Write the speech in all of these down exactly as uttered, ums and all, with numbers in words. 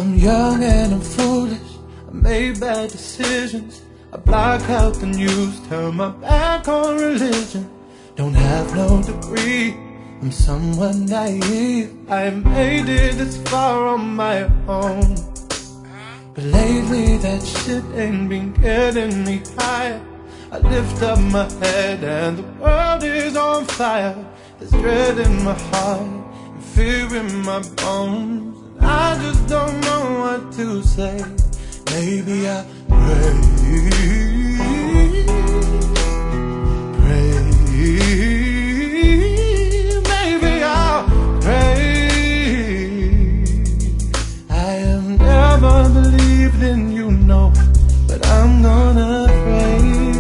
I'm young and I'm foolish, I made bad decisions. I block out the news, turn my back on religion. Don't have no degree, I'm somewhat naive. I made it this far on my own, but lately that shit ain't been getting me higher. I lift up my head and the world is on fire. There's dread in my heart and fear in my bones, and I just don't know what to say. Maybe I pray, pray, maybe I'll pray. I have never believed in you, no, but I'm gonna pray.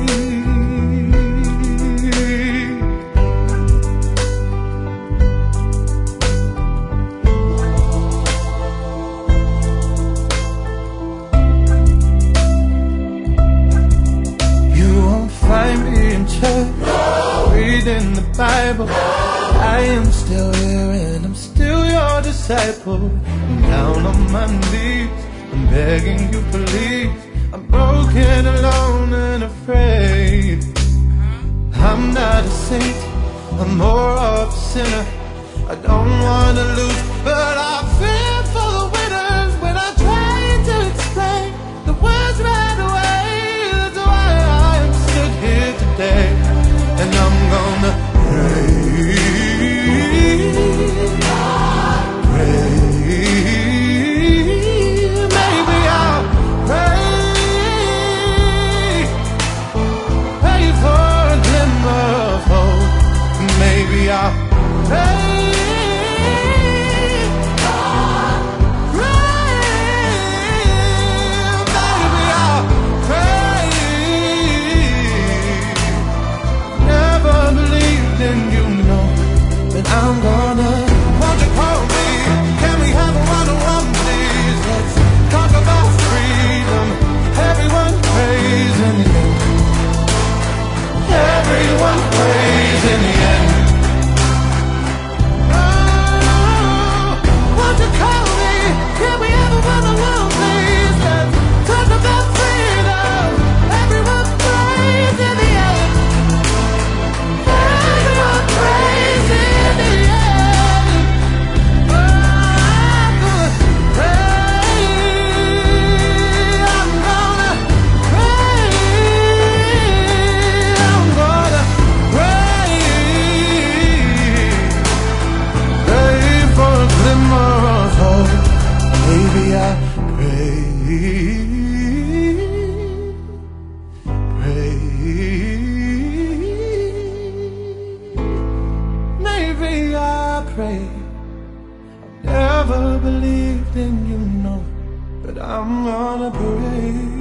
Find me in church, no. Reading the Bible, no. I am still here and I'm still your disciple. I'm down on my knees, I'm begging you please. I'm broken, alone and afraid. I'm not a saint, I'm more of a sinner. I don't wanna lose, but I fear for the winners. When I try to explain, the words right away. Here today, and I'm gonna pray, pray, maybe I'll pray, pray for a glimmer of hope. Maybe I'll pray. I'm gonna, won't you call me? Can we have a one-on-one, please? Let's talk about freedom. Everyone prays in the end. Everyone prays in the end. Oh, won't you call me? Can we have a one-on-one, please? Let's talk about freedom. Everyone prays in the end. Everyone prays in the end. Maybe I pray, pray, maybe I pray. I've never believed in you, no, but I'm gonna pray.